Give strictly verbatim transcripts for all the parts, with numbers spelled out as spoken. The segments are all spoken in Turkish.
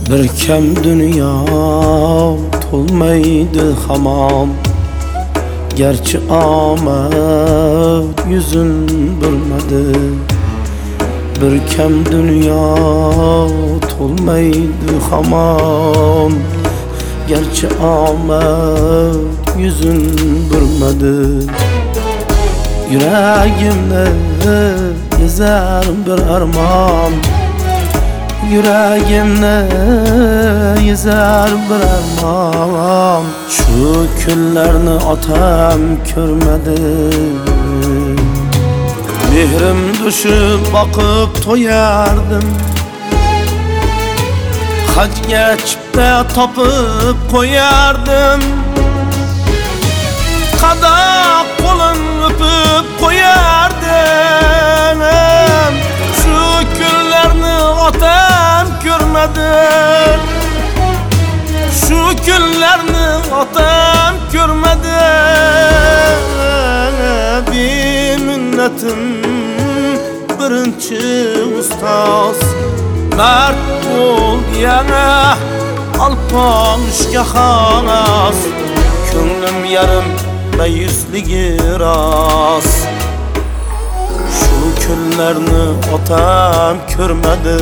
Bir kem dünya tolmaydı hamam. Gerçi amet yüzün bürmedi. Bir kem dünya tolmaydı hamam. Gerçi amet yüzün bürmedi. Yüreğimde gezer bir armağan. Yüreğimde gezer bir armağan. Şu küllerini atam körmedi. Mehrim düşüp bakıp toyardım. Hac geçip de tapıp koyardım. Kadak kolun öpüp koyardım. Şu küllerini atam körmedi. Şu küllerini atam körmedi. Bir minnetim birinci ustaz. Mert ol yana alpamışka xanas. Könlüm yarım ve yüzlüğü ras. Şu küllerini atam körmedi.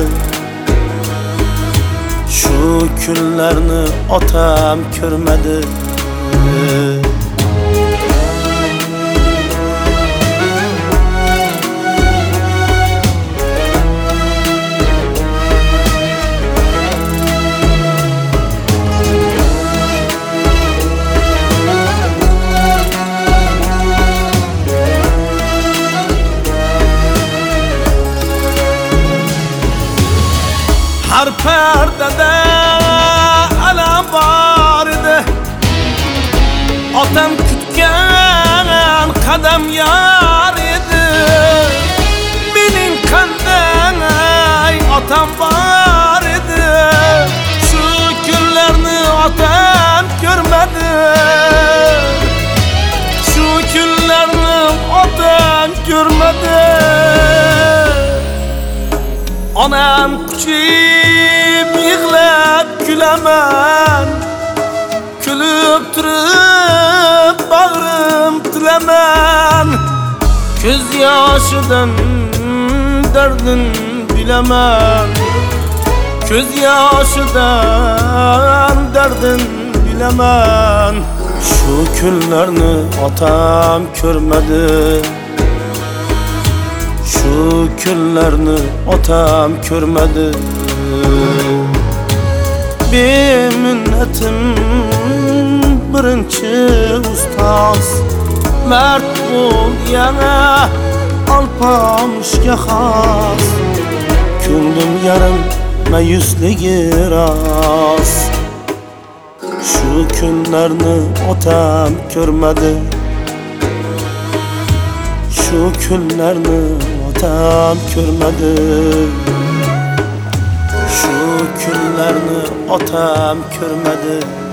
Şu küllerini atam körmedi. Her perdede alam var idi. Atam kütken kadem yar idi. Benim kandan atam var idi. Şu günlerini atam görmedi. Şu günlerini atam görmedi. Anam küçüp yığlap gülemen. Külüp durup bağrım dilemen. Göz yaşıdan derdin bilemen. Göz yaşıdan derdin bilemen. Şu küllerini atam körmedi. Şu küllerini atam körmedi. Bir minnetim birinci ustaz. Mert ol yana alpamışka xas. Kündüm yarım ve yüzlüğü ras. Şu küllerini atam körmedi. Şu küllerini atam körmedi. Şu küllerini atam körmedi.